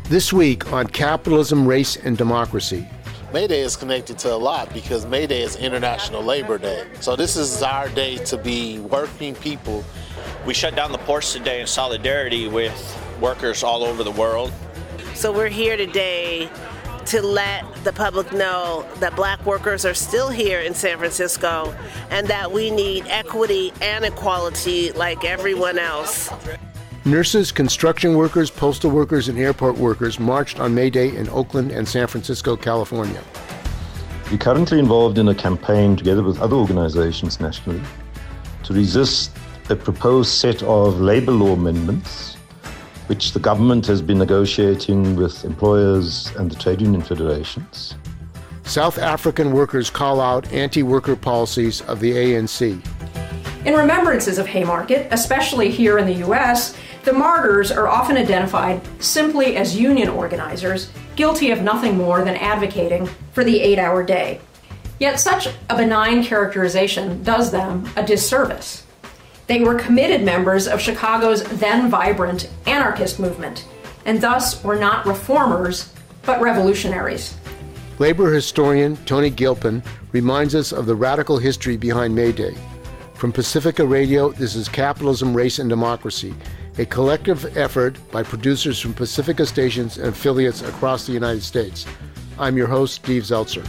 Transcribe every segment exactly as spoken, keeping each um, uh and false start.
This week on Capitalism, Race, and Democracy. May Day is connected to a lot because May Day is International Labor Day. So this is our day to be working people. We shut down the ports today in solidarity with workers all over the world. So we're here today to let the public know that black workers are still here in San Francisco and that we need equity and equality like everyone else. Nurses, construction workers, postal workers, and airport workers marched on May Day in Oakland and San Francisco, California. We're currently involved in a campaign together with other organizations nationally to resist a proposed set of labor law amendments which the government has been negotiating with employers and the trade union federations. South African workers call out anti-worker policies of the A N C. In remembrances of Haymarket, especially here in the U S, the martyrs are often identified simply as union organizers, guilty of nothing more than advocating for the eight-hour day. Yet such a benign characterization does them a disservice. They were committed members of Chicago's then vibrant anarchist movement, and thus were not reformers, but revolutionaries. Labor historian Tony Gilpin reminds us of the radical history behind May Day. From Pacifica Radio, this is Capitalism, Race, and Democracy, a collective effort by producers from Pacifica stations and affiliates across the United States. I'm your host, Steve Zeltzer.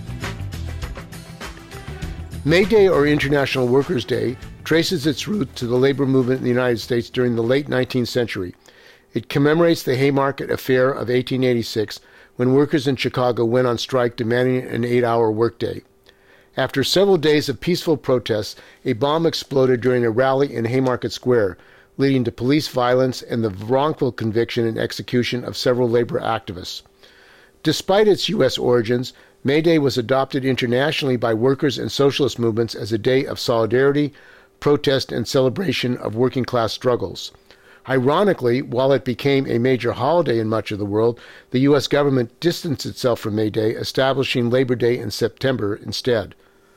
May Day, or International Workers' Day, traces its root to the labor movement in the United States during the late nineteenth century. It commemorates the Haymarket Affair of eighteen eighty-six, when workers in Chicago went on strike demanding an eight-hour workday. After several days of peaceful protests, a bomb exploded during a rally in Haymarket Square, leading to police violence and the wrongful conviction and execution of several labor activists. Despite its U S origins, May Day was adopted internationally by workers and socialist movements as a day of solidarity, protest, and celebration of working-class struggles. Ironically, while it became a major holiday in much of the world, the U S government distanced itself from May Day, establishing Labor Day in September instead.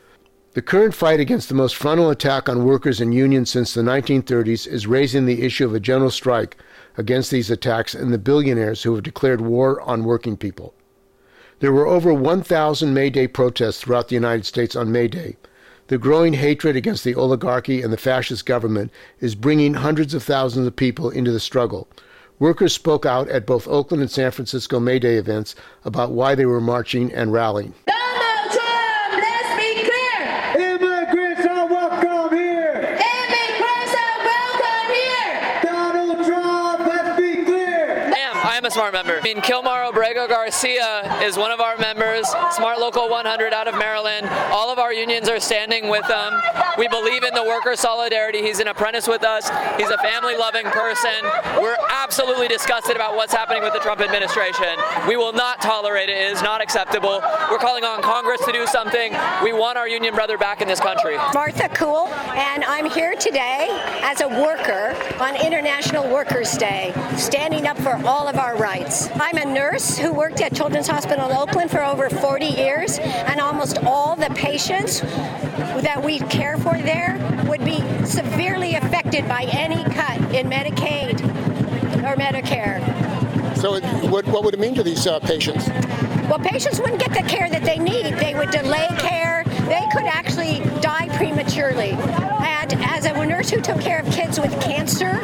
The current fight against the most frontal attack on workers and unions since the nineteen thirties is raising the issue of a general strike against these attacks and the billionaires who have declared war on working people. There were over one thousand May Day protests throughout the United States on May Day. The growing hatred against the oligarchy and the fascist government is bringing hundreds of thousands of people into the struggle. Workers spoke out at both Oakland and San Francisco May Day events about why they were marching and rallying. Donald Trump, let's be clear. Immigrants are welcome here. Immigrants are welcome here. Donald Trump, let's be clear. I am. I am a SMART member. I mean, Kilmar Obrego Garcia is one of our members. SMART Local one hundred out of Maryland. All of our unions are standing with them. We believe in the worker solidarity. He's an apprentice with us. He's a family-loving person. We're absolutely disgusted about what's happening with the Trump administration. We will not tolerate it. It is not acceptable. We're calling on Congress to do something. We want our union brother back in this country. Martha Kuhl, and I'm here today as a worker on International Workers' Day, standing up for all of our rights. I'm a nurse who worked at Children's Hospital in Oakland for over forty years, and almost all the patients that we care for there would be severely affected by any cut in Medicaid or Medicare. So it, what, what would it mean to these uh, patients? Well, patients wouldn't get the care that they need. They would delay care. They could actually die prematurely. And as a nurse who took care of kids with cancer,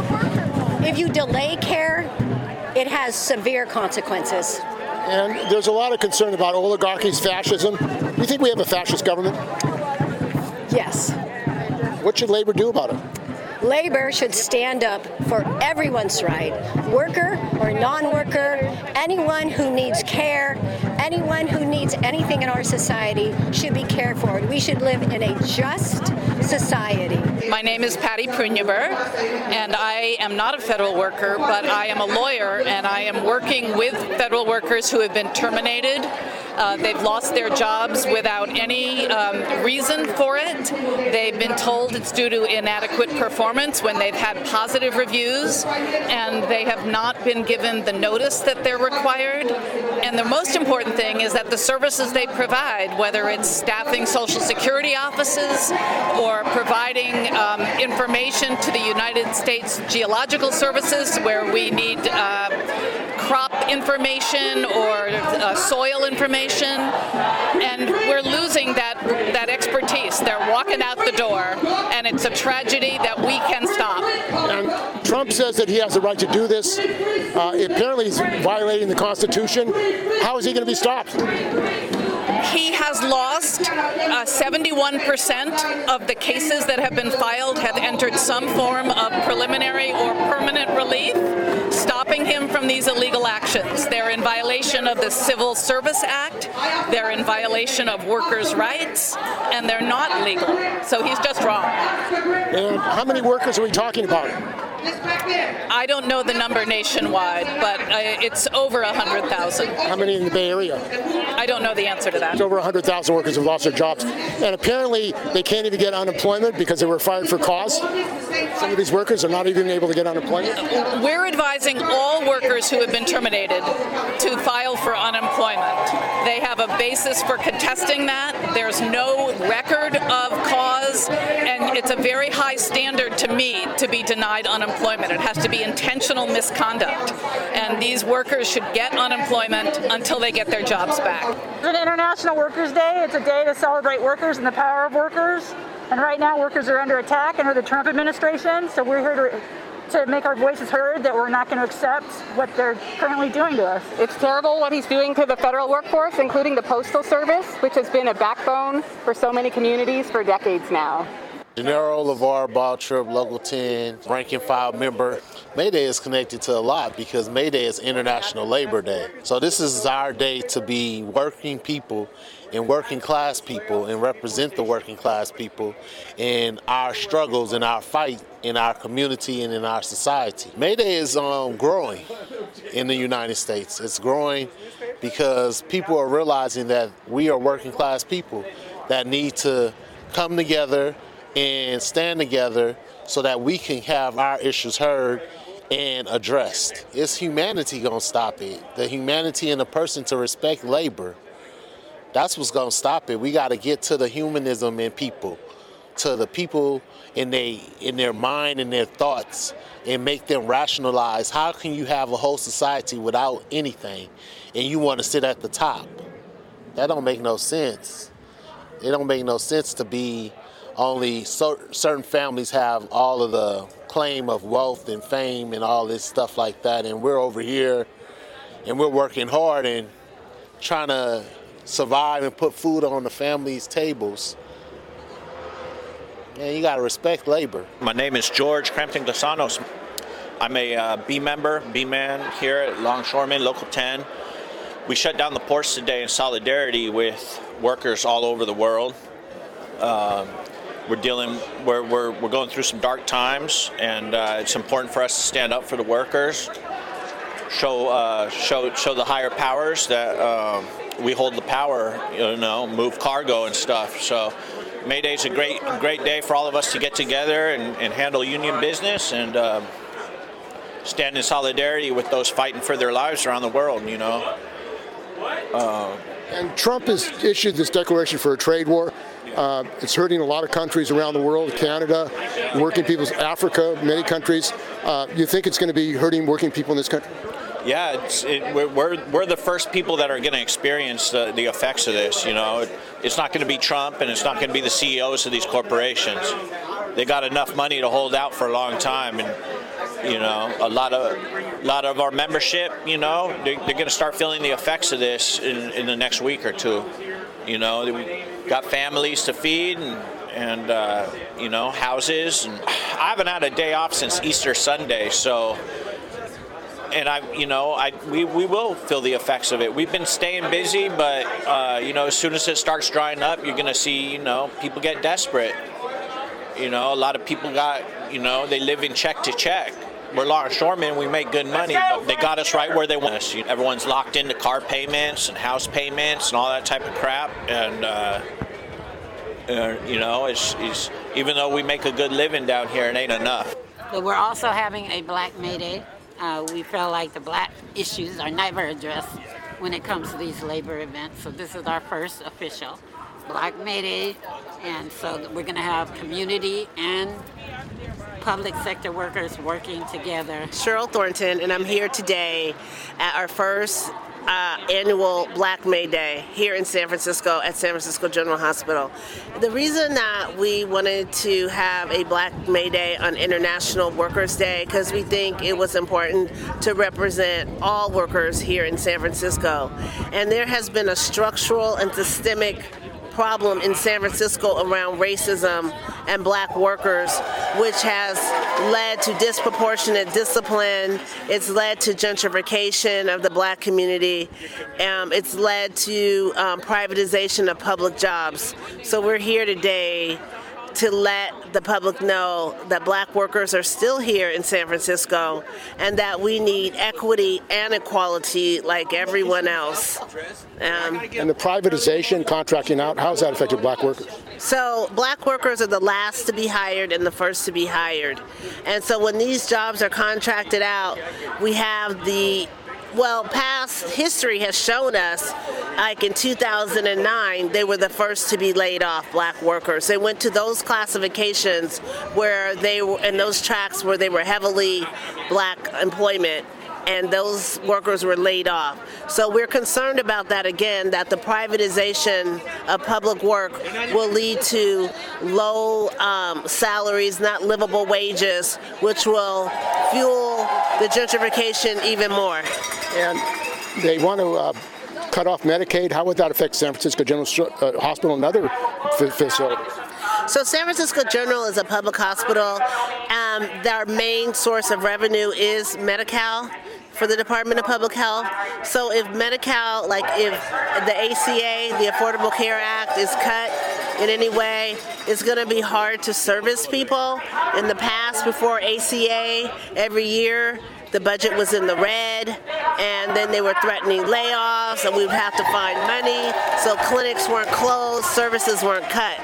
if you delay care, it has severe consequences. And there's a lot of concern about oligarchies, fascism. Do you think we have a fascist government? Yes. What should labor do about it? Labor should stand up for everyone's right, worker or non-worker, anyone who needs care, anyone who needs anything in our society should be cared for. We should live in a just society. My name is Patty Prunyaber, and I am not a federal worker, but I am a lawyer, and I am working with federal workers who have been terminated. Uh, they've lost their jobs without any um, reason for it. They've been told it's due to inadequate performance when they've had positive reviews, and they have not been given the notice that they're required. And the most important thing is that the services they provide, whether it's staffing Social Security offices or providing um, information to the United States Geological Services, where we need uh, crop information or uh, soil information, and we're losing that, that expertise. They're walking out the door, and it's a tragedy that we can stop. And Trump says that he has the right to do this. Uh, apparently he's violating the Constitution. How is he going to be stopped? He has lost uh, seventy-one percent of the cases that have been filed have entered some form of preliminary or permanent relief, stopping him from these illegal actions. They're in violation of the Civil Service Act, they're in violation of workers' rights, and they're not legal. So he's just wrong. And how many workers are we talking about? I don't know the number nationwide, but uh, it's over one hundred thousand. How many in the Bay Area? I don't know the answer to that. It's over one hundred thousand workers have lost their jobs. And apparently they can't even get unemployment because they were fired for cause. Some of these workers are not even able to get unemployment. We're advising all workers who have been terminated to file for unemployment. They have a basis for contesting that. There's no record of cause, and it's a very high standard to me to be denied unemployment. It has to be intentional misconduct, and these workers should get unemployment until they get their jobs back. It's an International Workers' Day. It's a day to celebrate workers and the power of workers. And right now, workers are under attack under the Trump administration. So we're here to to make our voices heard that we're not going to accept what they're currently doing to us. It's terrible what he's doing to the federal workforce, including the Postal Service, which has been a backbone for so many communities for decades now. Gennaro LeVar Baltrip, Local ten, rank and file member. May Day is connected to a lot because May Day is International Labor Day. So this is our day to be working people and working class people and represent the working class people in our struggles and our fight in our community and in our society. May Day is um, growing in the United States. It's growing because people are realizing that we are working class people that need to come together and stand together so that we can have our issues heard and addressed. It's humanity gonna stop it. The humanity in the person to respect labor. That's what's gonna stop it. We gotta get to the humanism in people, to the people in they in their mind and their thoughts, and make them rationalize. How can you have a whole society without anything and you wanna sit at the top? That don't make no sense. It don't make no sense to be only so, certain families have all of the claim of wealth and fame and all this stuff like that, and we're over here and we're working hard and trying to survive and put food on the family's tables. Man, you gotta respect labor. My name is George Crampton Glasanos. I'm a uh, B member, B-man here at Longshoremen, Local ten. We shut down the ports today in solidarity with workers all over the world. Um, We're dealing, we're, we're, we're going through some dark times, and uh, it's important for us to stand up for the workers, show uh, show show the higher powers that uh, we hold the power, you know, move cargo and stuff. So May Day is a great great day for all of us to get together and, and handle union business and uh, stand in solidarity with those fighting for their lives around the world, you know. Uh, and Trump has issued this declaration for a trade war. Uh, it's hurting a lot of countries around the world, Canada, working people, Africa, many countries. Uh, you think it's going to be hurting working people in this country? Yeah, it's, it, we're, we're we're the first people that are going to experience the, the effects of this. You know, it, it's not going to be Trump, and it's not going to be the C E Os of these corporations. They got enough money to hold out for a long time, and you know, a lot of a lot of our membership, you know, they, they're going to start feeling the effects of this in, in the next week or two. You know, we got families to feed and, and uh, you know, houses. And I haven't had a day off since Easter Sunday, so, and I, you know, I we, we will feel the effects of it. We've been staying busy, but, uh, you know, as soon as it starts drying up, you're going to see, you know, people get desperate. You know, a lot of people got, you know, they live in check to check. We're longshoremen, we make good money, but they got us right where they want us. Everyone's locked into car payments and house payments and all that type of crap. And, uh, uh, you know, it's, it's, even though we make a good living down here, it ain't enough. But we're also having a Black May Day. Uh, we feel like the Black issues are never addressed when it comes to these labor events. So this is our first official Black May Day, and so we're going to have community and public sector workers working together. Cheryl Thornton, and I'm here today at our first uh, annual Black May Day here in San Francisco at San Francisco General Hospital. The reason that we wanted to have a Black May Day on International Workers' Day, because we think it was important to represent all workers here in San Francisco. And there has been a structural and systemic problem in San Francisco around racism and black workers, which has led to disproportionate discipline. It's led to gentrification of the black community. Um, it's led to um, privatization of public jobs. So we're here today to let the public know that black workers are still here in San Francisco and that we need equity and equality like everyone else. Um, and the privatization, contracting out, how has that affected black workers? So black workers are the last to be hired and the first to be hired. And so when these jobs are contracted out, we have the Well, past history has shown us, like in two thousand nine, they were the first to be laid off, black workers. They went to those classifications where they were, in those tracks where they were heavily black employment, and those workers were laid off. So we're concerned about that again, that the privatization of public work will lead to low um, salaries, not livable wages, which will fuel the gentrification even more. And they want to uh, cut off Medicaid. How would that affect San Francisco General uh, Hospital and other f- facilities? So San Francisco General is a public hospital. Um, their main source of revenue is Medi-Cal for the Department of Public Health. So if Medi-Cal, like if the A C A, the Affordable Care Act, is cut in any way, it's going to be hard to service people. In the past, before A C A, every year, the budget was in the red, and then they were threatening layoffs, and we would have to find money. So clinics weren't closed, services weren't cut.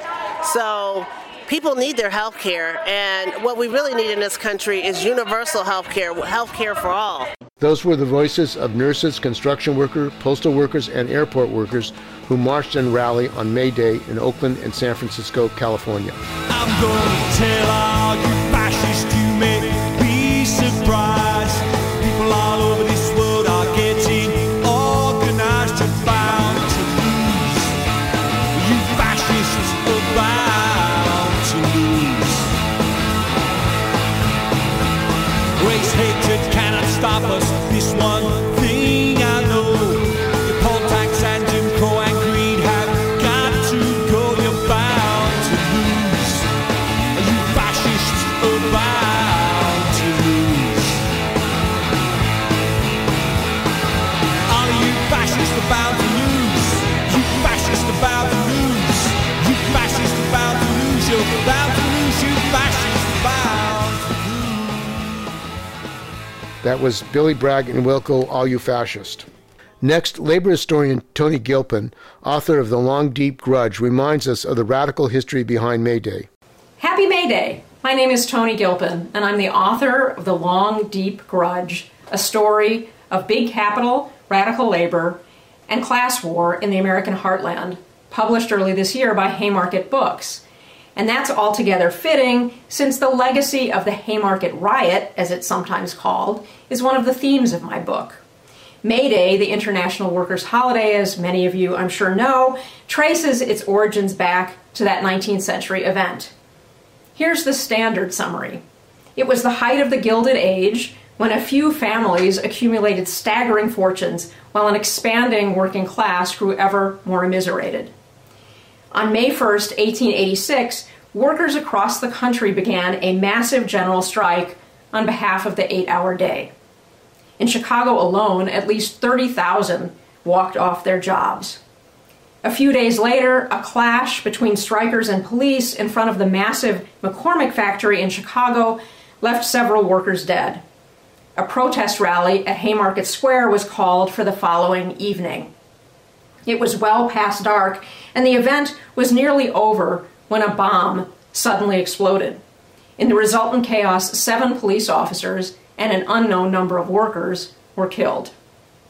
So people need their health care, and what we really need in this country is universal health care, health care for all. Those were the voices of nurses, construction workers, postal workers, and airport workers who marched and rallied on May Day in Oakland and San Francisco, California. I'm going to tell all you fascists you may be surprised. People all over this world are getting organized and bound to lose. You fascists are bound to lose. Race hatred cannot stop us. This one thing I know. Your poll tax and Jim Crow and greed have got to go. You're bound to lose. You fascists are bound to lose. All of you fascists are bound to lose. You fascists are bound to lose. You fascists are bound to lose. You're bound to lose. You fascists are bound to lose. That was Billy Bragg and Wilco, All You Fascist. Next, labor historian Tony Gilpin, author of The Long Deep Grudge, reminds us of the radical history behind May Day. Happy May Day! My name is Tony Gilpin, and I'm the author of The Long Deep Grudge, a story of big capital, radical labor, and class war in the American heartland, published early this year by Haymarket Books. And that's altogether fitting, since the legacy of the Haymarket Riot, as it's sometimes called, is one of the themes of my book. May Day, the international workers' holiday, as many of you I'm sure know, traces its origins back to that nineteenth century event. Here's the standard summary. It was the height of the Gilded Age, when a few families accumulated staggering fortunes while an expanding working class grew ever more immiserated. On May first, eighteen eighty-six, workers across the country began a massive general strike on behalf of the eight-hour day. In Chicago alone, at least thirty thousand walked off their jobs. A few days later, a clash between strikers and police in front of the massive McCormick factory in Chicago left several workers dead. A protest rally at Haymarket Square was called for the following evening. It was well past dark, and the event was nearly over when a bomb suddenly exploded. In the resultant chaos, seven police officers and an unknown number of workers were killed.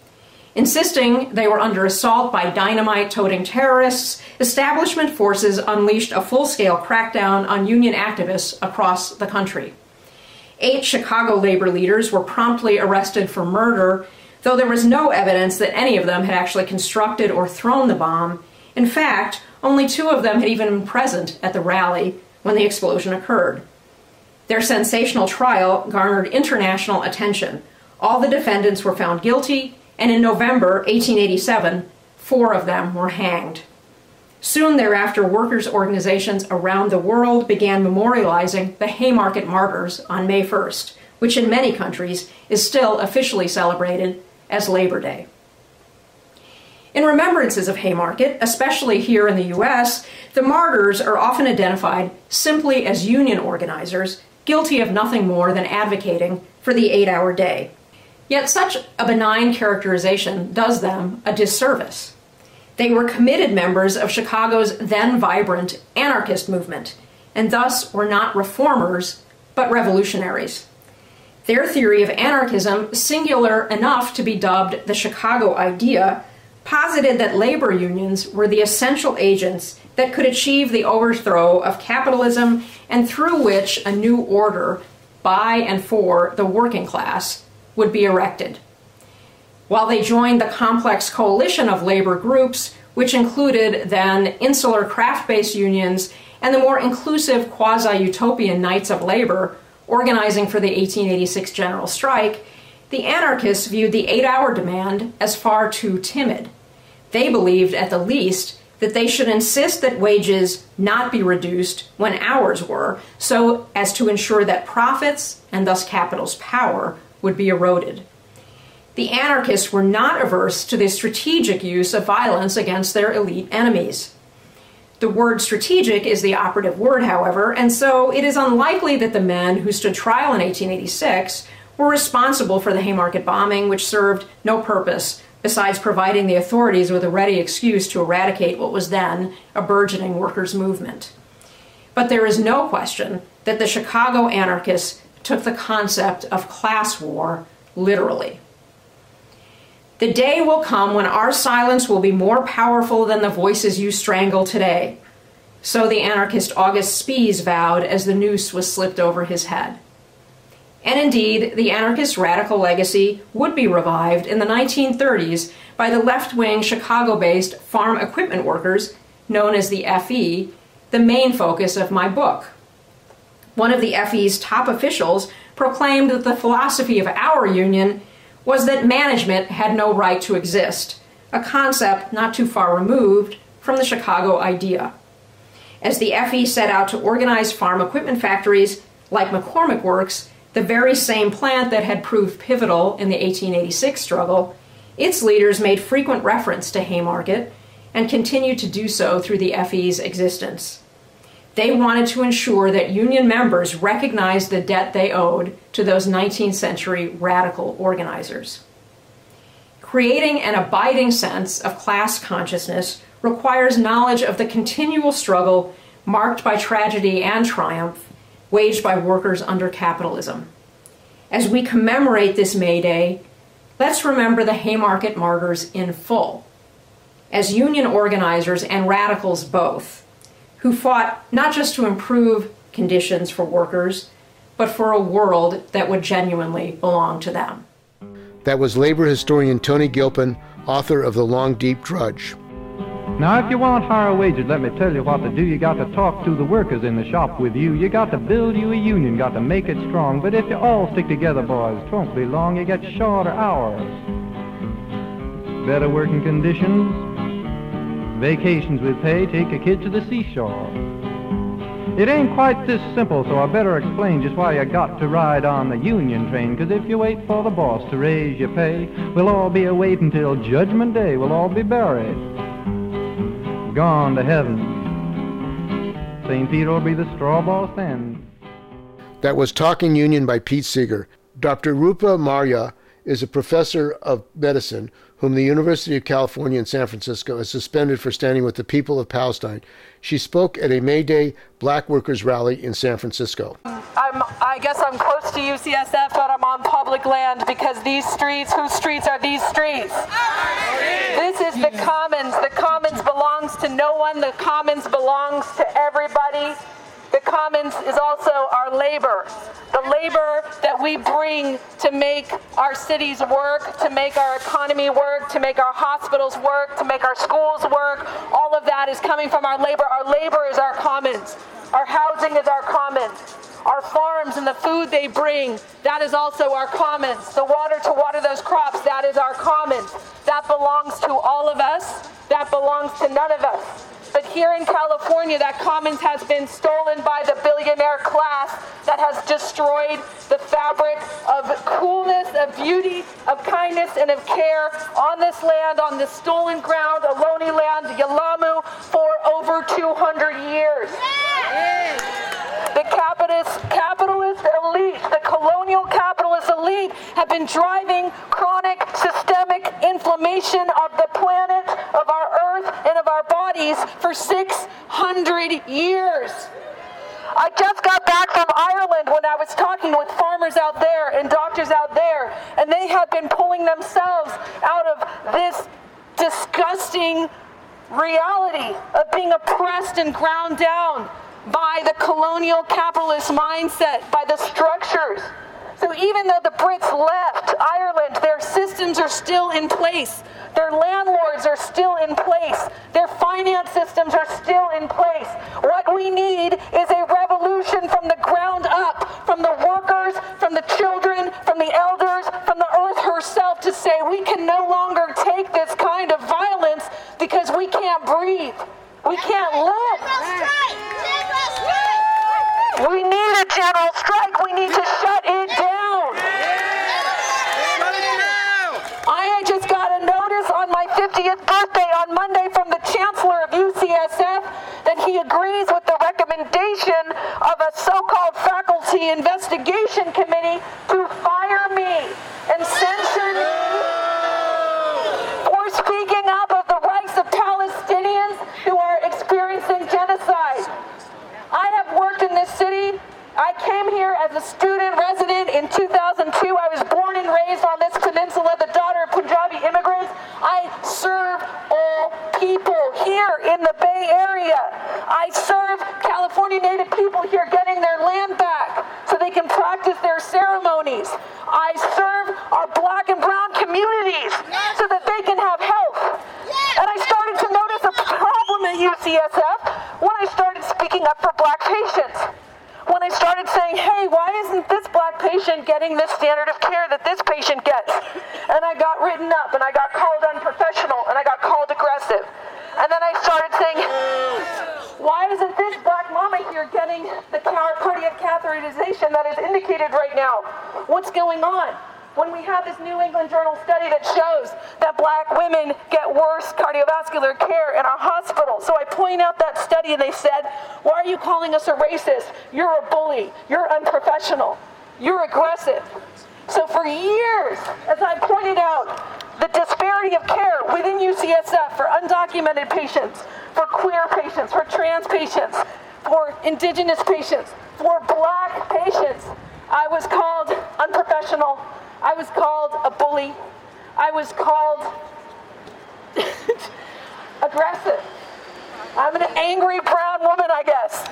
Insisting they were under assault by dynamite-toting terrorists, establishment forces unleashed a full-scale crackdown on union activists across the country. Eight Chicago labor leaders were promptly arrested for murder, though there was no evidence that any of them had actually constructed or thrown the bomb. In fact, only two of them had even been present at the rally when the explosion occurred. Their sensational trial garnered international attention. All the defendants were found guilty, and in November eighteen eighty-seven, four of them were hanged. Soon thereafter, workers' organizations around the world began memorializing the Haymarket Martyrs on May first, which in many countries is still officially celebrated as Labor Day. In remembrances of Haymarket, especially here in the U S, the martyrs are often identified simply as union organizers, guilty of nothing more than advocating for the eight-hour day. Yet such a benign characterization does them a disservice. They were committed members of Chicago's then vibrant anarchist movement, and thus were not reformers, but revolutionaries. Their theory of anarchism, singular enough to be dubbed the Chicago Idea, posited that labor unions were the essential agents that could achieve the overthrow of capitalism and through which a new order by and for the working class would be erected. While they joined the complex coalition of labor groups, which included then insular craft-based unions and the more inclusive quasi-utopian Knights of Labor, organizing for the eighteen eighty-six general strike, the anarchists viewed the eight-hour demand as far too timid. They believed, at the least, that they should insist that wages not be reduced when hours were, so as to ensure that profits, and thus capital's power, would be eroded. The anarchists were not averse to the strategic use of violence against their elite enemies. The word strategic is the operative word, however, and so it is unlikely that the men who stood trial in eighteen eighty-six were responsible for the Haymarket bombing, which served no purpose besides providing the authorities with a ready excuse to eradicate what was then a burgeoning workers' movement. But there is no question that the Chicago anarchists took the concept of class war literally. The day will come when our silence will be more powerful than the voices you strangle today. So the anarchist August Spies vowed as the noose was slipped over his head. And indeed, the anarchist radical legacy would be revived in the nineteen thirties by the left-wing Chicago-based farm equipment workers, known as the F E, the main focus of my book. One of the F E's top officials proclaimed that the philosophy of our union was that management had no right to exist, a concept not too far removed from the Chicago Idea. As the F E set out to organize farm equipment factories like McCormick Works, the very same plant that had proved pivotal in the eighteen eighty-six struggle, its leaders made frequent reference to Haymarket and continued to do so through the F E's existence. They wanted to ensure that union members recognized the debt they owed to those nineteenth century radical organizers. Creating an abiding sense of class consciousness requires knowledge of the continual struggle marked by tragedy and triumph waged by workers under capitalism. As we commemorate this May Day, let's remember the Haymarket martyrs in full, as union organizers and radicals both, who fought not just to improve conditions for workers, but for a world that would genuinely belong to them. That was labor historian Tony Gilpin, author of The Long Deep Drudge. Now, if you want higher wages, let me tell you what to do. You got to talk to the workers in the shop with you. You got to build you a union, got to make it strong. But if you all stick together, boys, it won't be long. You get shorter hours, better working conditions, vacations with pay, take a kid to the seashore. It ain't quite this simple, so I better explain just why you got to ride on the union train. 'Cause if you wait for the boss to raise your pay, we'll all be a-waitin' till Judgment Day. We'll all be buried, gone to heaven. Saint Peter will be the straw boss then. That was Talking Union by Pete Seeger. Doctor Rupa Marya is a professor of medicine whom the University of California in San Francisco has suspended for standing with the people of Palestine. She spoke at a May Day Black Workers Rally in San Francisco. I'm, I guess I'm close to U C S F, but I'm on public land because these streets, whose streets are these streets? This is the Commons. The Commons belongs to no one. The Commons belongs to everybody. The Commons is also our labor, the labor that we bring to make our cities work, to make our economy work, to make our hospitals work, to make our schools work. All of that is coming from our labor. Our labor is our commons. Our housing is our commons. Our farms and the food they bring, that is also our commons. The water to water those crops, that is our commons. That belongs to all of us. That belongs to none of us. But here in California, that commons has been stolen by the billionaire class that has destroyed the fabric of coolness, of beauty, of kindness, and of care on this land, on this stolen ground, Ohlone land, Yelamu, for over two hundred years. The capitalist, capitalist elite, the colonial capitalist elite have been driving chronic systemic inflammation of the planet, of our earth, and of our bodies for six hundred years. I just got back from Ireland when I was talking with farmers out there and doctors out there, and they have been pulling themselves out of this disgusting reality of being oppressed and ground down by the colonial capitalist mindset, by the structures. So even though the Brits left Ireland, their systems are still in place. Their landlords are still in place. Their finance systems are still in place. What we need is a revolution from the ground up, from the workers, from the children, from the elders, from the earth herself, to say we can no longer take this kind of violence because we can't breathe. We can't live. We need a general strike. We need to shut it down. I just got a notice on my fiftieth birthday on Monday from the Chancellor of U C S F that he agrees with the recommendation of a so-called faculty investigation committee to fire me and censure me for speaking up of the rights of Palestinians who are experiencing genocide. I have worked in this city. I came here as a student resident in two thousand two. I was born and raised on this peninsula, the daughter of Punjabi immigrants. I serve all people here in the Bay Area. I serve California Native people here getting their land back so they can practice their ceremonies. I serve our black and brown communities so that they can have health. And I started to notice a problem at U C S F when I started speaking up for black patients. When I started saying, hey, why isn't this black patient getting this standard of care that this patient gets? And I got written up, and I got called unprofessional, and I got called aggressive. And then I started saying, why isn't this black mama here getting the cardiac catheterization that is indicated right now? What's going on? When we have this New England Journal study that shows that black women get worse cardiovascular care in our hospitals. So I point out that study and they said, why are you calling us a racist? You're a bully. You're unprofessional. You're aggressive. So for years, as I pointed out, the disparity of care within U C S F for undocumented patients, for queer patients, for trans patients, for indigenous patients, for black patients, I was called unprofessional. I was called a bully. I was called aggressive. I'm an angry brown woman, I guess.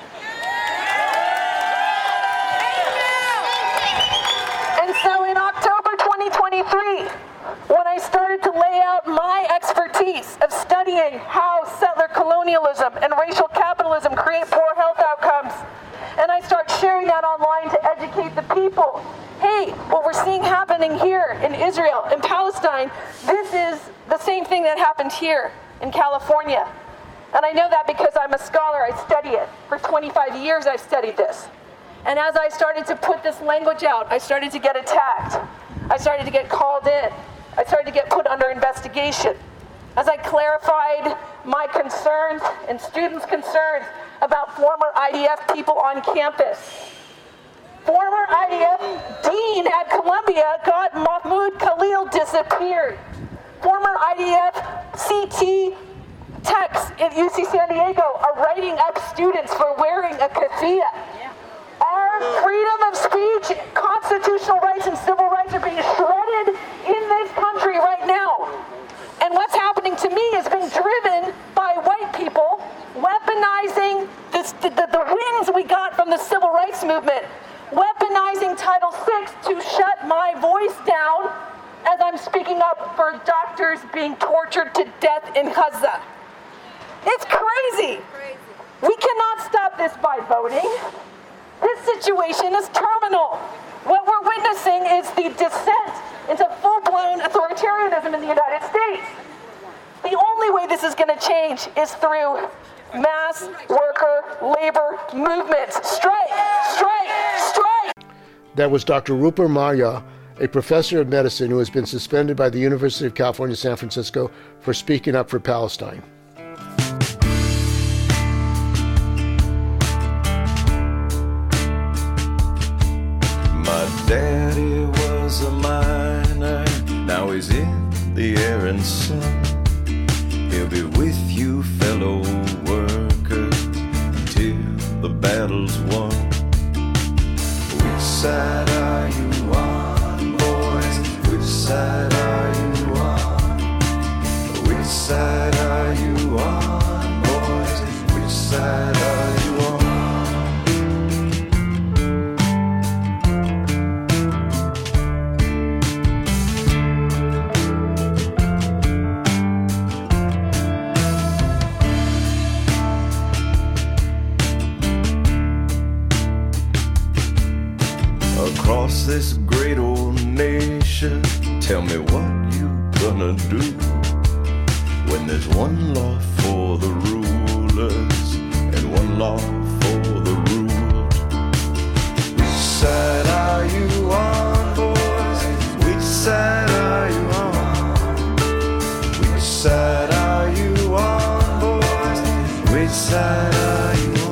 And so in October twenty twenty-three, when I started to lay out my expertise of studying how settler colonialism and racial capitalism create poor health outcomes, and I start sharing that online to educate the people, hey, what we're seeing happening here in Israel, in Palestine, this is the same thing that happened here in California. And I know that because I'm a scholar, I study it. For twenty-five years I've studied this. And as I started to put this language out, I started to get attacked. I started to get called in. I started to get put under investigation. As I clarified my concerns and students' concerns about former I D F people on campus. Former I D F dean at Columbia, God Mahmoud Khalil, disappeared. former I D F, C T techs at U C San Diego are writing up students for wearing a keffiyeh. Our freedom of speech, constitutional rights, and civil rights are being shredded in this country right now. And what's happening to me is being driven by white people weaponizing this, the, the, the wins we got from the civil rights movement, weaponizing Title six to shut my voice down as I'm speaking up for doctors being tortured to death in Gaza. It's crazy. We cannot stop this by voting. This situation is terminal. What we're witnessing is the descent into full-blown authoritarianism in the United States. The only way this is going to change is through mass worker labor movements. Strike, strike, strike. That was Doctor Rupert Marya, a professor of medicine who has been suspended by the University of California, San Francisco for speaking up for Palestine. My daddy was a miner, now he's in the air and sun. He'll be with you, fellow workers, till the battle's won. Which side are you on, boys? Which side are you on? Which side are you on, boys? Which side are you on? Across this great old nation, tell me what you gonna do when there's one law for the rulers and one law for the ruled. Which side are you on, boys? Which side are you on? Which side are you on, boys? Which side are you on?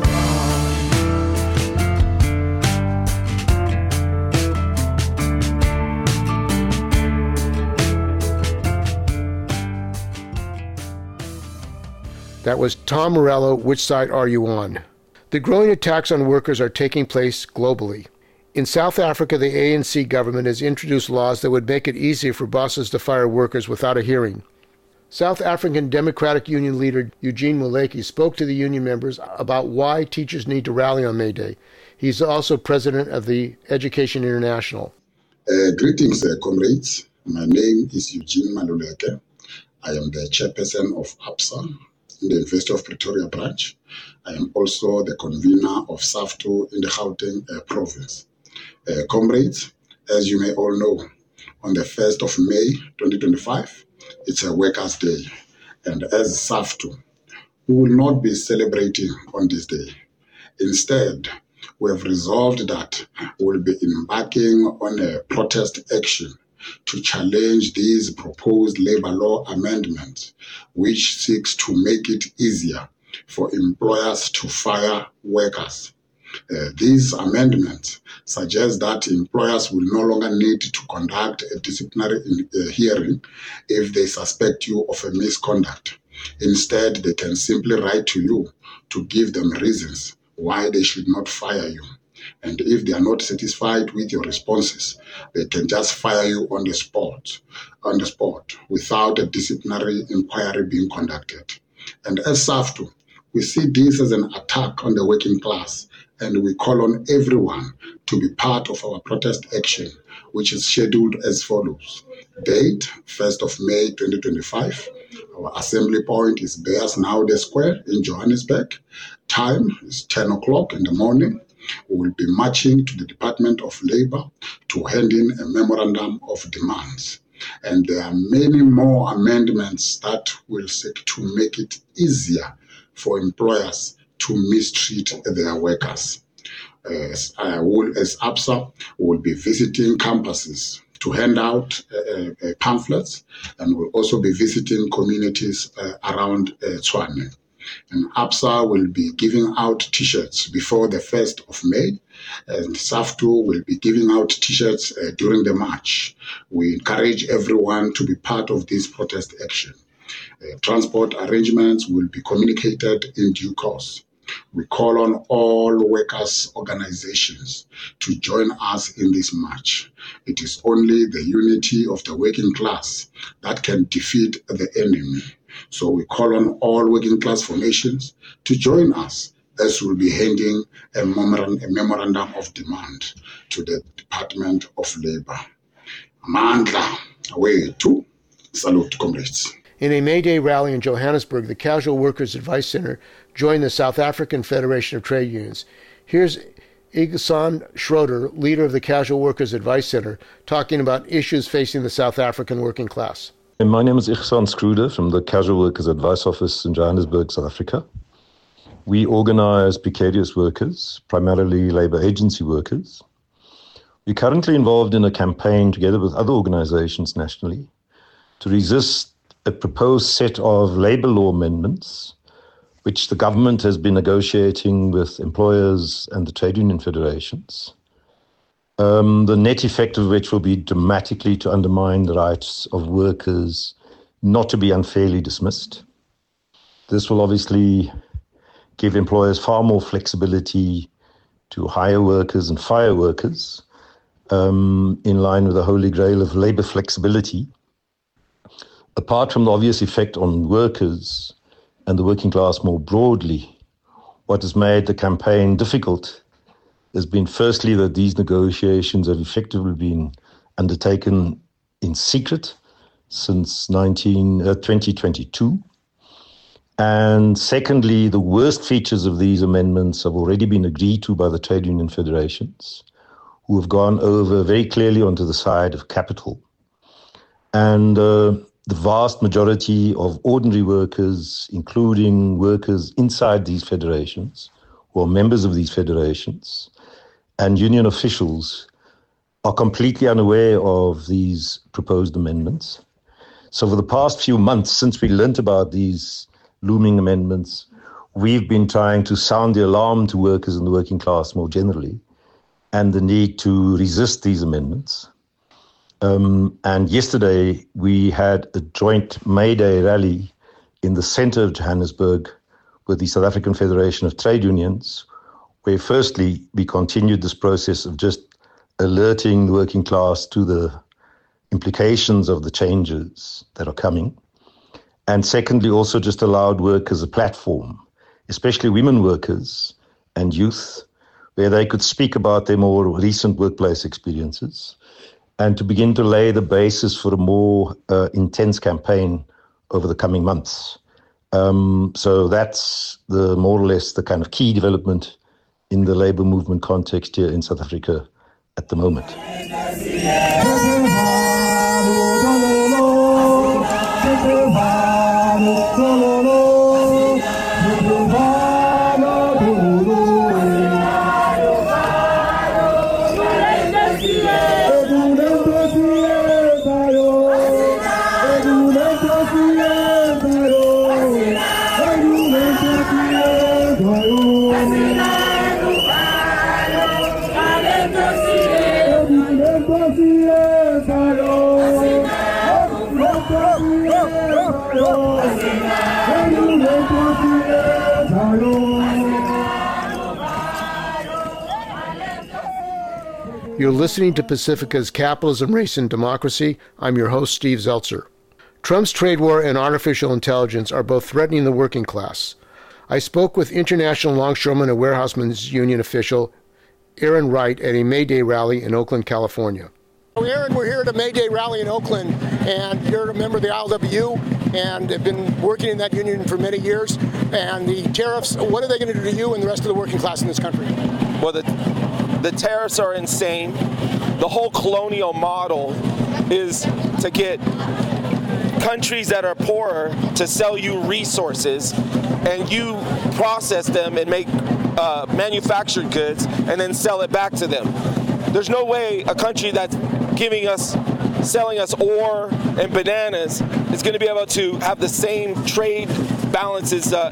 That was Tom Morello, Which Side Are You On? The growing attacks on workers are taking place globally. In South Africa, the A N C government has introduced laws that would make it easier for bosses to fire workers without a hearing. South African Democratic Union leader Eugene Moleki spoke to the union members about why teachers need to rally on May Day. He's also president of the Education International. Uh, greetings, uh, comrades. My name is Eugene Maluleke. I am the chairperson of APSA in the University of Pretoria branch. I am also the convener of SAFTU in the Gauteng uh, province. Uh, comrades, as you may all know, on the first of May twenty twenty-five, it's a Workers' Day. And as SAFTU, we will not be celebrating on this day. Instead, we have resolved that we will be embarking on a protest action to challenge these proposed labor law amendments, which seeks to make it easier for employers to fire workers. Uh, these amendments suggest that employers will no longer need to conduct a disciplinary uh, hearing if they suspect you of a misconduct. Instead, they can simply write to you to give them reasons why they should not fire you. And if they are not satisfied with your responses, they can just fire you on the spot, on the spot, without a disciplinary inquiry being conducted. And as SAFTU, we see this as an attack on the working class, and we call on everyone to be part of our protest action, which is scheduled as follows. Date, first of May twenty twenty-five. Our assembly point is Bears Naudé Square in Johannesburg. Time is ten o'clock in the morning. We will be marching to the Department of Labor to hand in a memorandum of demands. And there are many more amendments that will seek to make it easier for employers to mistreat their workers. As, I will, as APSA, we will be visiting campuses to hand out uh, uh, pamphlets, and we'll also be visiting communities uh, around uh, Tshwane. And APSA will be giving out T-shirts before the first of May, and SAFTU will be giving out T-shirts uh, during the march. We encourage everyone to be part of this protest action. Uh, transport arrangements will be communicated in due course. We call on all workers' organizations to join us in this march. It is only the unity of the working class that can defeat the enemy. So we call on all working class formations to join us as we'll be handing a memorandum, a memorandum of demand to the Department of Labor. Amandla, away to salute, comrades. In a May Day rally in Johannesburg, the Casual Workers Advice Center joined the South African Federation of Trade Unions. Here's Igsan Schroeder, leader of the Casual Workers Advice Center, talking about issues facing the South African working class. And my name is Igsan Schroeder from the Casual Workers Advice Office in Johannesburg, South Africa. We organize precarious workers, primarily labor agency workers. We're currently involved in a campaign together with other organizations nationally to resist a proposed set of labor law amendments, which the government has been negotiating with employers and the trade union federations, um, the net effect of which will be dramatically to undermine the rights of workers not to be unfairly dismissed. This will obviously give employers far more flexibility to hire workers and fire workers, um, in line with the holy grail of labor flexibility. Apart from the obvious effect on workers and the working class more broadly, what has made the campaign difficult has been firstly that these negotiations have effectively been undertaken in secret since nineteen, uh, twenty twenty-two. And secondly, the worst features of these amendments have already been agreed to by the trade union federations, who have gone over very clearly onto the side of capital. And uh, the vast majority of ordinary workers, including workers inside these federations, who are members of these federations, and union officials, are completely unaware of these proposed amendments. So for the past few months, since we learnt about these looming amendments, we've been trying to sound the alarm to workers and the working class more generally, and the need to resist these amendments. Um, and yesterday, we had a joint May Day rally in the center of Johannesburg with the South African Federation of Trade Unions, where firstly, we continued this process of just alerting the working class to the implications of the changes that are coming. And secondly, also just allowed workers a platform, especially women workers and youth, where they could speak about their more recent workplace experiences, and to begin to lay the basis for a more uh, intense campaign over the coming months. Um, so that's the more or less the kind of key development in the labor movement context here in South Africa at the moment. You're listening to Pacifica's Capitalism, Race, and Democracy. I'm your host, Steve Zeltzer. Trump's trade war and artificial intelligence are both threatening the working class. I spoke with International Longshoremen and Warehousemen's Union official Aaron Wright at a May Day rally in Oakland, California. Aaron, we're here at a May Day rally in Oakland, and you're a member of the I L W U and have been working in that union for many years. And the tariffs, what are they going to do to you and the rest of the working class in this country? Well, the, the tariffs are insane. The whole colonial model is to get countries that are poorer to sell you resources, and you process them and make uh, manufactured goods and then sell it back to them. There's no way a country that's giving us, selling us ore and bananas is going to be able to have the same trade balances uh,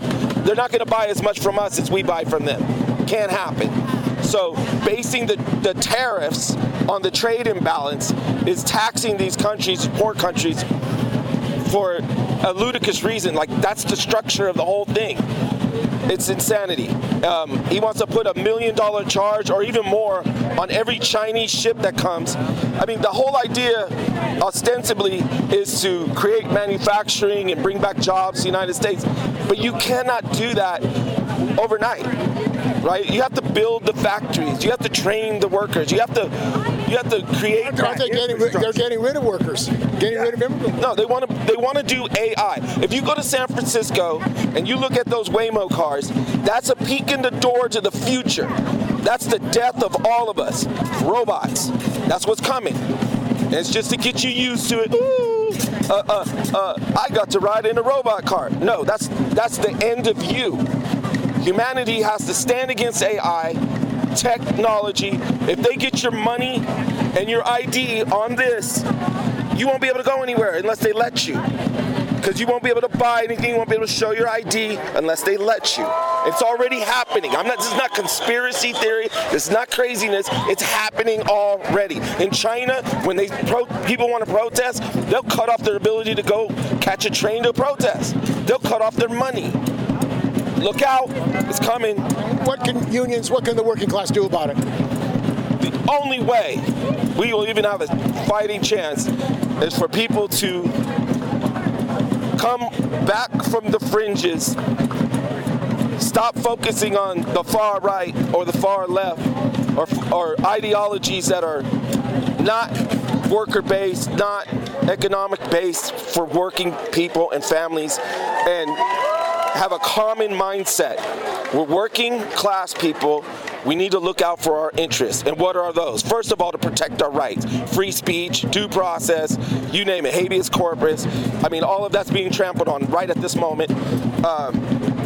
they're not going to buy as much from us as we buy from them. Can't happen. So basing the, the tariffs on the trade imbalance is taxing these countries, poor countries, for a ludicrous reason. Like, that's the structure of the whole thing. It's insanity. Um, he wants to put a million dollar charge or even more on every Chinese ship that comes. I mean, the whole idea ostensibly is to create manufacturing and bring back jobs to the United States. But you cannot do that overnight, right? You have to build the factories. You have to train the workers. You have to you have to create. Aren't they getting, they're getting rid of workers, getting rid of immigrants. No, they want to they want to do A I. If you go to San Francisco and you look at those Waymo cars, that's a peek in the door to the future. That's the death of all of us. Robots. That's what's coming. And it's just to get you used to it. Ooh, uh, uh, uh, I got to ride in a robot car. No, that's that's the end of you. Humanity has to stand against A I, technology. If they get your money and your I D on this, you won't be able to go anywhere unless they let you. Because you won't be able to buy anything, you won't be able to show your I D unless they let you. It's already happening. I'm not. This is not conspiracy theory. This is not craziness. It's happening already. In China, when they pro- people want to protest, they'll cut off their ability to go catch a train to protest. They'll cut off their money. Look out, it's coming. What can unions, what can the working class do about it? The only way we will even have a fighting chance is for people to come back from the fringes, stop focusing on the far right or the far left, or, or ideologies that are not worker-based, not economic-based for working people and families, and have a common mindset. We're working class people. We need to look out for our interests. And what are those? First of all, to protect our rights. Free speech, due process, you name it, habeas corpus. I mean, all of that's being trampled on right at this moment. Um,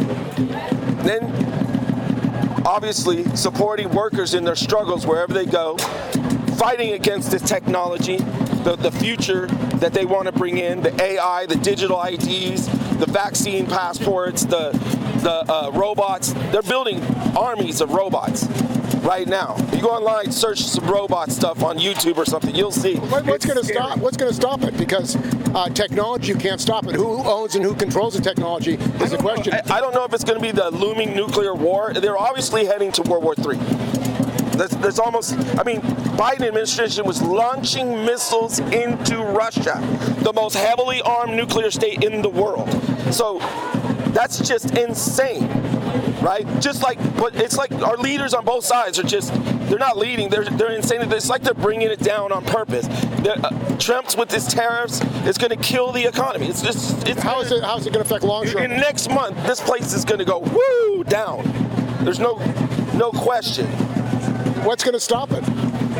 then, obviously, supporting workers in their struggles wherever they go, fighting against this technology, the, the future that they want to bring in, the A I, the digital I Ds, the vaccine passports, the the uh, robots. They're building armies of robots right now. You go online, search some robot stuff on YouTube or something, you'll see. What, what's going to stop? What's going to stop it? Because uh, technology, you can't stop it. Who owns and who controls the technology is the question. I, I don't know if it's going to be the looming nuclear war. They're obviously heading to World War Three. There's, there's almost, I mean, Biden administration was launching missiles into Russia, the most heavily armed nuclear state in the world. So that's just insane, right? Just like, but it's like our leaders on both sides are just, they're not leading, they're they're insane. It's like they're bringing it down on purpose. Uh, Trump's with his tariffs, it's going to kill the economy. It's just, it's how is it, how is it going to affect longshoremen? In next month, this place is going to go woo down. There's no, no question. What's going to stop it?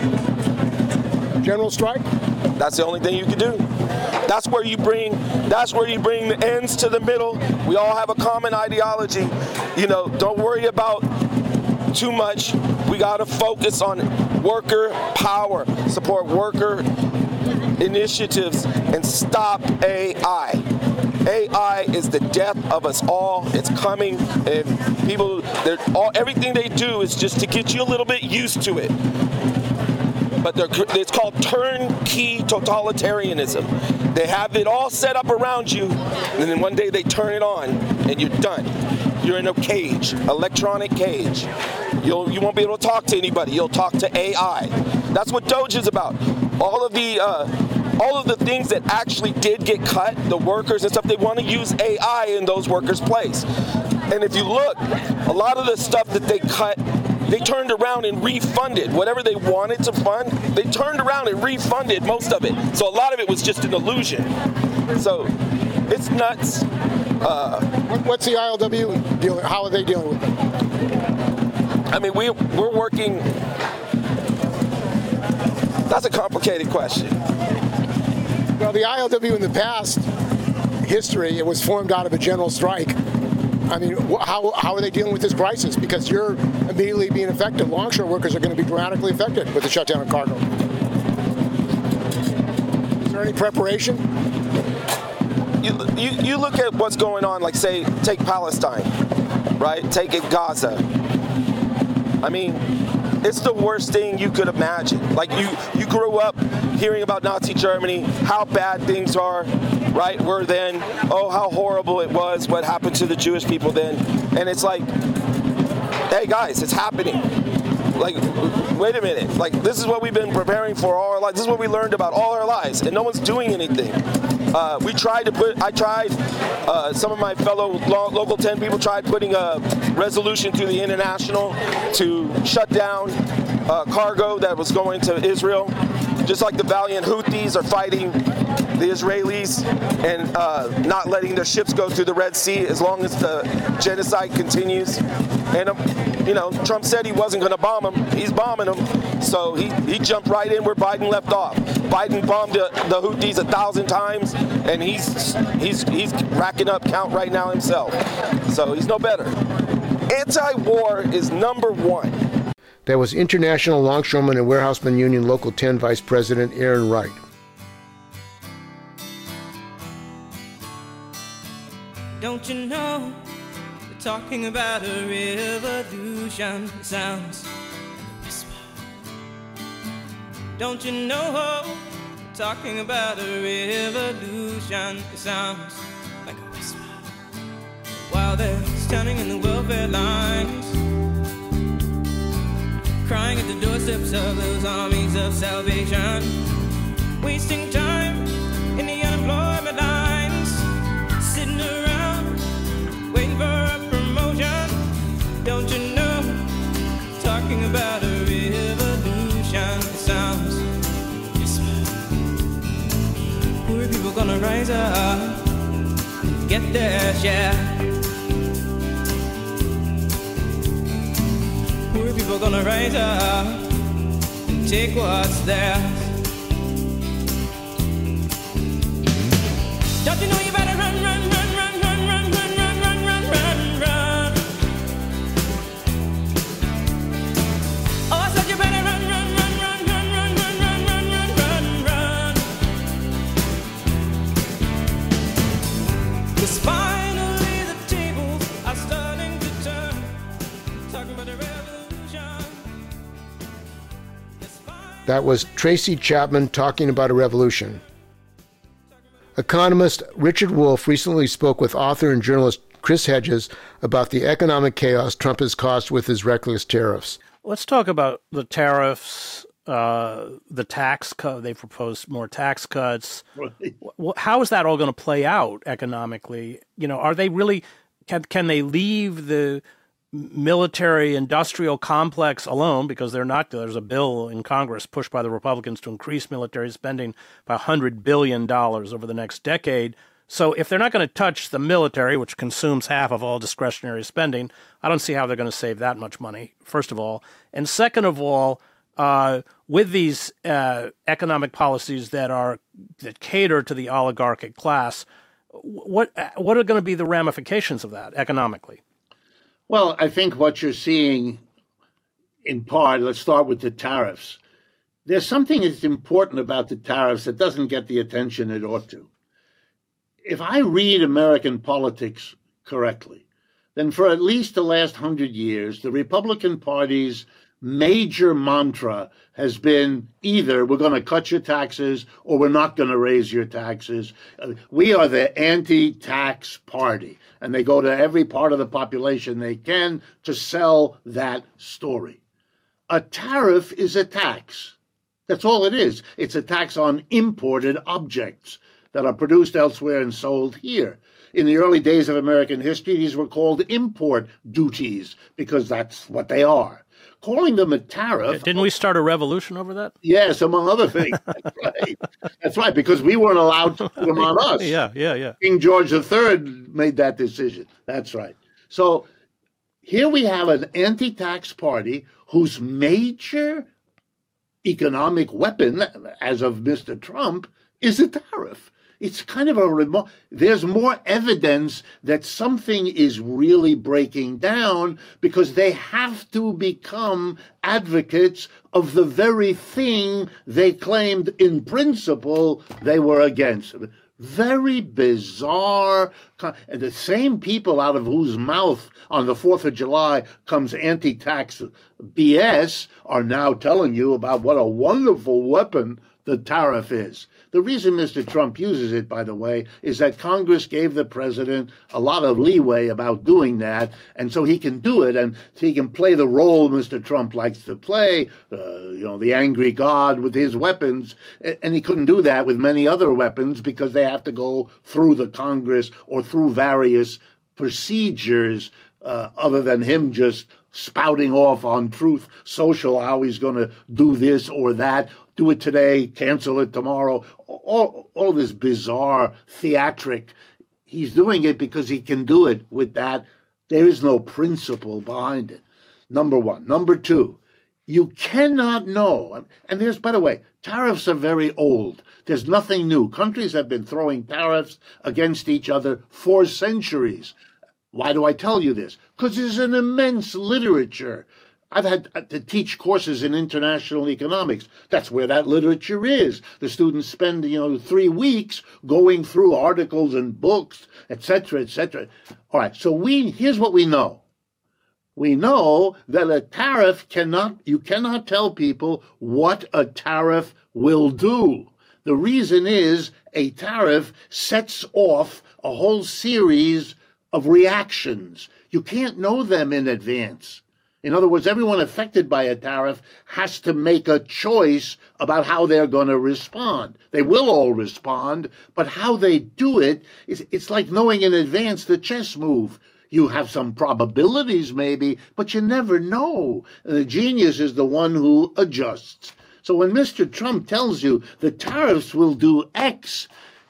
General strike? That's the only thing you can do. That's where you bring. That's where you bring the ends to the middle. We all have a common ideology. You know, don't worry about too much. We got to focus on worker power, support worker initiatives, and stop A I. A I is the death of us all. It's coming, and people, they're all, everything they do is just to get you a little bit used to it. But they're, it's called turnkey totalitarianism. They have it all set up around you, and then one day they turn it on, and you're done. You're in a cage, electronic cage. You'll, you won't be able to talk to anybody. You'll talk to A I. That's what Doge is about. All of the uh, all of the things that actually did get cut, the workers and stuff, they want to use A I in those workers' place. And if you look, a lot of the stuff that they cut, they turned around and refunded. Whatever they wanted to fund, they turned around and refunded most of it. So a lot of it was just an illusion. So it's nuts. Uh, What's the I L W dealing? How are they dealing with it? I mean, we, we're working. That's a complicated question. Well, the I L W in the past history, it was formed out of a general strike. I mean, how, how are they dealing with this crisis? Because you're immediately being affected. Longshore workers are going to be dramatically affected with the shutdown of cargo. Is there any preparation? You, you, you look at what's going on, like, say, take Palestine. right? Take it Gaza. I mean, it's the worst thing you could imagine. Like you, you grew up hearing about Nazi Germany, how bad things are, right? Were then, oh, how horrible it was, what happened to the Jewish people then. And it's like, hey guys, it's happening. Like, wait a minute. Like, this is what we've been preparing for all our lives. This is what we learned about all our lives, and no one's doing anything. Uh, we tried to put, I tried, uh, some of my fellow lo- Local ten people tried putting a resolution through the International to shut down uh, cargo that was going to Israel. Just like the valiant Houthis are fighting the Israelis and uh, not letting their ships go through the Red Sea as long as the genocide continues. And, um, you know, Trump said he wasn't going to bomb them. He's bombing them. So he, he jumped right in where Biden left off. Biden bombed the, the Houthis a thousand times, and he's, he's, he's racking up count right now himself. So he's no better. Anti-war is number one. That was International Longshoremen and Warehousemen Union Local ten Vice President Aaron Wright. Don't you know, we're talking about a revolution. It sounds like a whisper. Don't you know, we're talking about a revolution. It sounds like a whisper. While they're standing in the welfare lines, crying at the doorsteps of those armies of salvation, wasting time in the unemployment lines, sitting around waiting for a promotion. Don't you know, talking about a revolution. It sounds whisper. Poor people gonna rise up and get their share. Poor people gonna rise up and take what's theirs. Don't you know you better run, run, run, run, run, run, run, run, run, run, run, run. Oh, I said you better run, run, run, run, run, run, run, run, run, run, run. 'Cause finally the tables are starting to turn. Talking about the revolution. That was Tracy Chapman talking about a revolution. Economist Richard Wolff recently spoke with author and journalist Chris Hedges about the economic chaos Trump has caused with his reckless tariffs. Let's talk about the tariffs, uh, the tax cut. They proposed more tax cuts. Right. How is that all going to play out economically? You know, are they really, can, can they leave the military industrial complex alone, because they're not, there's a bill in Congress pushed by the Republicans to increase military spending by one hundred billion dollars over the next decade. So if they're not going to touch the military, which consumes half of all discretionary spending, I don't see how they're going to save that much money, first of all. And second of all, uh, with these uh, economic policies that are that cater to the oligarchic class, what what are going to be the ramifications of that economically? Well, I think what you're seeing in part, let's start with the tariffs. There's something that's important about the tariffs that doesn't get the attention it ought to. If I read American politics correctly, then for at least the last hundred years, the Republican Party's major mantra has been either we're going to cut your taxes or we're not going to raise your taxes. We are the anti-tax party, and they go to every part of the population they can to sell that story. A tariff is a tax. That's all it is. It's a tax on imported objects that are produced elsewhere and sold here. In the early days of American history, these were called import duties because that's what they are. Calling them a tariff. Didn't we start a revolution over that? Yes, among other things. That's right. That's right, because we weren't allowed to put them on us. Yeah, yeah, yeah. King George the Third made that decision. That's right. So here we have an anti-tax party whose major economic weapon, as of Mister Trump, is a tariff. It's kind of a remote, there's more evidence that something is really breaking down because they have to become advocates of the very thing they claimed in principle they were against. Very bizarre. And the same people out of whose mouth on the fourth of July comes anti-tax B S are now telling you about what a wonderful weapon the tariff is. The reason Mister Trump uses it, by the way, is that Congress gave the president a lot of leeway about doing that, and so he can do it, and he can play the role Mister Trump likes to play, uh, you know, the angry God with his weapons, and he couldn't do that with many other weapons because they have to go through the Congress or through various procedures uh, other than him just spouting off on Truth Social how he's going to do this or that, do it today, cancel it tomorrow, all, all this bizarre theatric. He's doing it because he can do it with that. There is no principle behind it, number one. Number two, you cannot know, and there's, by the way, tariffs are very old. There's nothing new. Countries have been throwing tariffs against each other for centuries. Why do I tell you this? Because there's an immense literature. I've had to teach courses in international economics. That's where that literature is. The students spend, you know, three weeks going through articles and books, et cetera, et cetera. All right, so we here's what we know. We know that a tariff cannot, you cannot tell people what a tariff will do. The reason is a tariff sets off a whole series of reactions. You can't know them in advance. In other words, everyone affected by a tariff has to make a choice about how they're going to respond. They will all respond, but how they do it, is, it's like knowing in advance the chess move. You have some probabilities maybe, but you never know. The genius is the one who adjusts. So when Mister Trump tells you the tariffs will do X,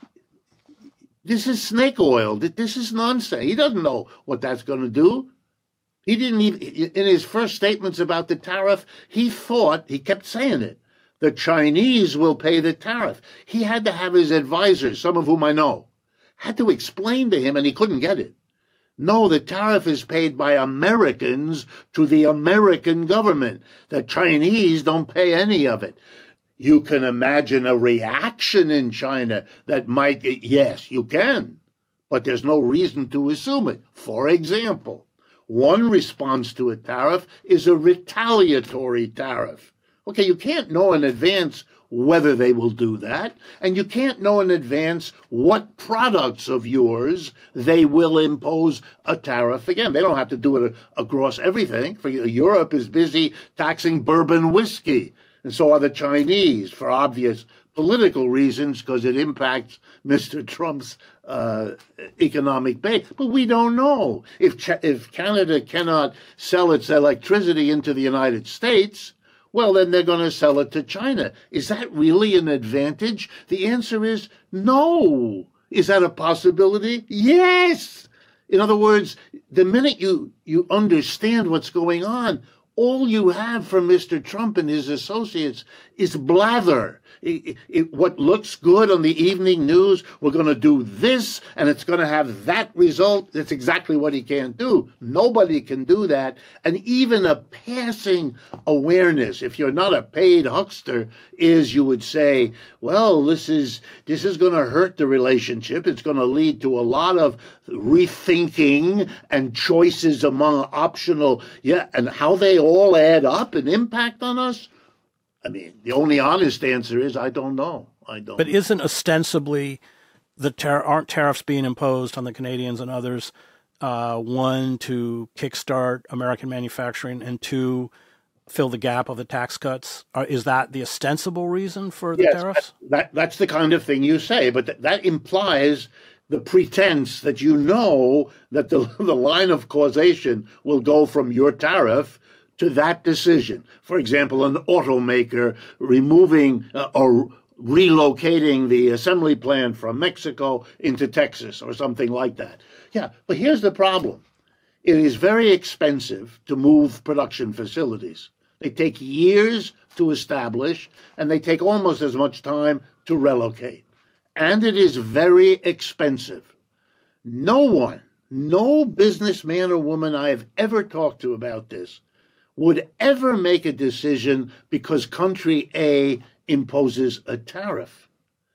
this is snake oil. This is nonsense. He doesn't know what that's going to do. He didn't even, in his first statements about the tariff, he thought, he kept saying it, the Chinese will pay the tariff. He had to have his advisors, some of whom I know, had to explain to him, and he couldn't get it. No, the tariff is paid by Americans to the American government. The Chinese don't pay any of it. You can imagine a reaction in China that might, yes, you can, but there's no reason to assume it. For example, one response to a tariff is a retaliatory tariff. Okay, you can't know in advance whether they will do that, and you can't know in advance what products of yours they will impose a tariff again. They don't have to do it across everything. For Europe is busy taxing bourbon whiskey, and so are the Chinese for obvious political reasons because it impacts Mister Trump's uh, economic base. But we don't know. If, Ch- if Canada cannot sell its electricity into the United States, well, then they're going to sell it to China. Is that really an advantage? The answer is no. Is that a possibility? Yes. In other words, the minute you, you understand what's going on, all you have from Mister Trump and his associates is blather. It, it, what looks good on the evening news, we're going to do this, and it's going to have that result. That's exactly what he can't do. Nobody can do that. And even a passing awareness, if you're not a paid huckster, is you would say, well, this is this is going to hurt the relationship. It's going to lead to a lot of rethinking and choices among optional, yeah, and how they all add up and impact on us. I mean, the only honest answer is I don't know. I don't. But isn't ostensibly the tar- aren't tariffs being imposed on the Canadians and others, uh, one, to kickstart American manufacturing, and two, fill the gap of the tax cuts? Are, is that the ostensible reason for the yes, tariffs? That, that, that's the kind of thing you say, but th- that implies the pretense that you know that the, the line of causation will go from your tariff to that decision. For example, an automaker removing uh, or relocating the assembly plant from Mexico into Texas or something like that. Yeah, but here's the problem. It is very expensive to move production facilities. They take years to establish, and they take almost as much time to relocate. And it is very expensive. No one, no businessman or woman I have ever talked to about this would ever make a decision because country A imposes a tariff.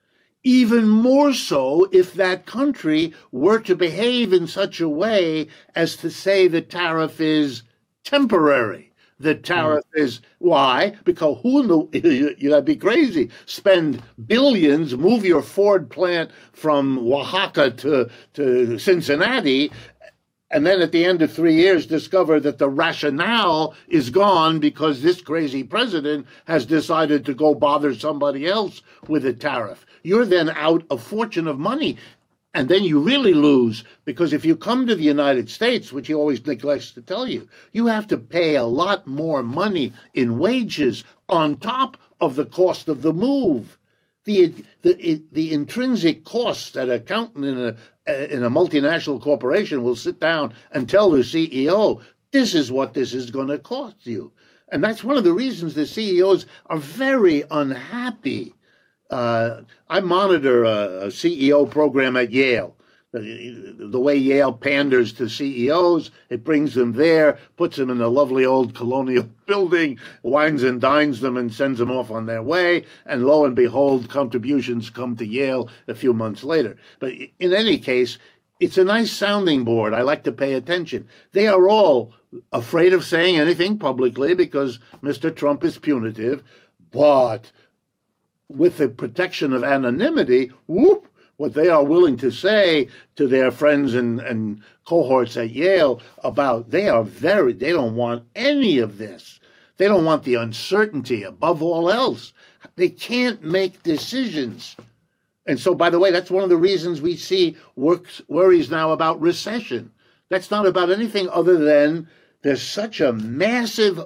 even more so if that country were to behave in such a way as to say the tariff is temporary. The tariff mm. is, why? Because who in the, you gotta be crazy, spend billions, move your Ford plant from Oaxaca to, to Cincinnati, and then at the end of three years discover that the rationale is gone because this crazy president has decided to go bother somebody else with a tariff. You're then out a fortune of money. And then you really lose, because if you come to the United States, which he always neglects to tell you, you have to pay a lot more money in wages on top of the cost of the move. The the the intrinsic costs that an accountant in a in a multinational corporation will sit down and tell their C E O, this is what this is going to cost you. And that's one of the reasons the C E Os are very unhappy. Uh, I monitor a, a C E O program at Yale. The, the way Yale panders to C E Os, it brings them there, puts them in a lovely old colonial building, wines and dines them and sends them off on their way, and lo and behold, contributions come to Yale a few months later. But in any case, it's a nice sounding board. I like to pay attention. They are all afraid of saying anything publicly because Mister Trump is punitive, but with the protection of anonymity, whoop, what they are willing to say to their friends and, and cohorts at Yale about, they are very, they don't want any of this. They don't want the uncertainty above all else. They can't make decisions. And so, by the way, that's one of the reasons we see works, worries now about recession. That's not about anything other than there's such a massive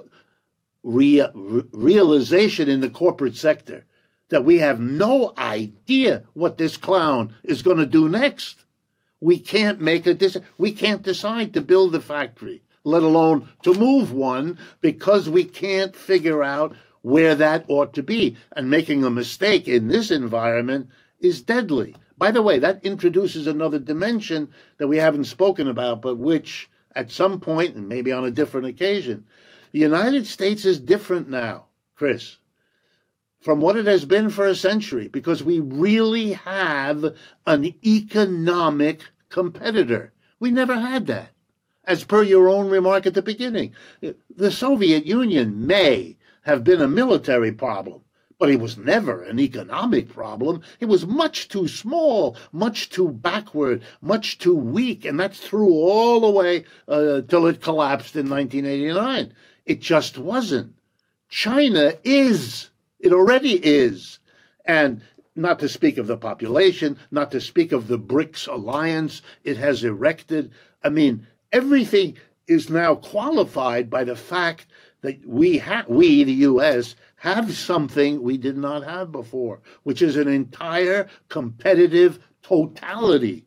rea- realization in the corporate sector that we have no idea what this clown is going to do next. We can't make a decision. We can't decide to build a factory, let alone to move one, because we can't figure out where that ought to be. And making a mistake in this environment is deadly. By the way, that introduces another dimension that we haven't spoken about, but which at some point, and maybe on a different occasion, the United States is different now, Chris, from what it has been for a century, because we really have an economic competitor. We never had that. As per your own remark at the beginning, the Soviet Union may have been a military problem, but it was never an economic problem. It was much too small, much too backward, much too weak, and that's through all the way uh, till it collapsed in nineteen eighty-nine. It just wasn't. China is. It already is. And not to speak of the population, not to speak of the BRICS alliance it has erected. I mean, everything is now qualified by the fact that we, ha- we, the U S, have something we did not have before, which is an entire competitive totality.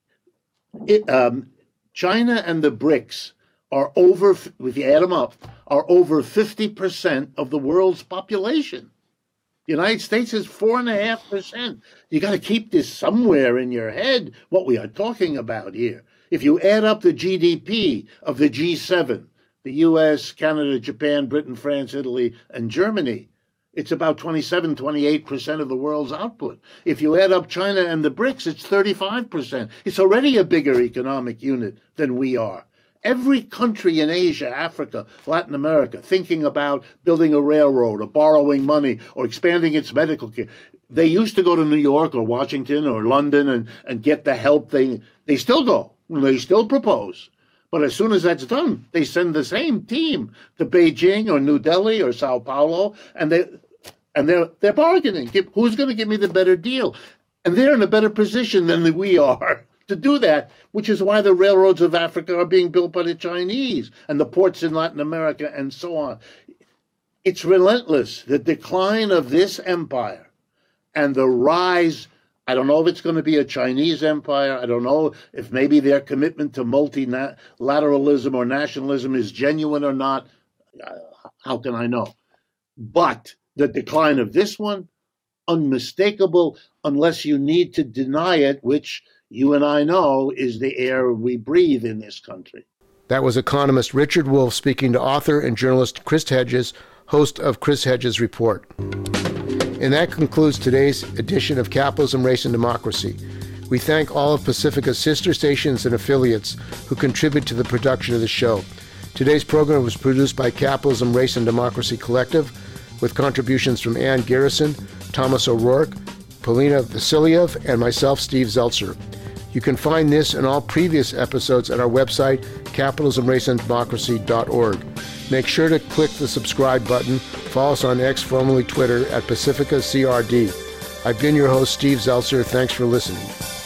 It, um, China and the BRICS are over, if you add them up, are over fifty percent of the world's population. The United States is four and a half percent. You got to keep this somewhere in your head, what we are talking about here. If you add up the G D P of the G seven, the U S, Canada, Japan, Britain, France, Italy, and Germany, it's about twenty-seven, twenty-eight percent of the world's output. If you add up China and the BRICS, it's thirty-five percent. It's already a bigger economic unit than we are. Every country in Asia, Africa, Latin America, thinking about building a railroad or borrowing money or expanding its medical care, they used to go to New York or Washington or London and, and get the help. They, they still go. They still propose. But as soon as that's done, they send the same team to Beijing or New Delhi or Sao Paulo, and, they, and they're, they're bargaining. Who's going to give me the better deal? And they're in a better position than we are to do that, which is why the railroads of Africa are being built by the Chinese and the ports in Latin America and so on. It's relentless. The decline of this empire and the rise, I don't know if it's going to be a Chinese empire. I don't know if maybe their commitment to multilateralism or nationalism is genuine or not. How can I know? But the decline of this one, unmistakable, unless you need to deny it, which you and I know is the air we breathe in this country. That was economist Richard Wolff speaking to author and journalist Chris Hedges, host of Chris Hedges Report. And that concludes today's edition of Capitalism, Race, and Democracy. We thank all of Pacifica's sister stations and affiliates who contribute to the production of the show. Today's program was produced by Capitalism, Race, and Democracy Collective, with contributions from Ann Garrison, Thomas O'Rourke, Polina Vasiliev, and myself, Steve Zeltzer. You can find this and all previous episodes at our website, capitalism race and democracy dot org. Make sure to click the subscribe button. Follow us on X, formerly Twitter, at Pacifica C R D. I've been your host, Steve Zeltzer. Thanks for listening.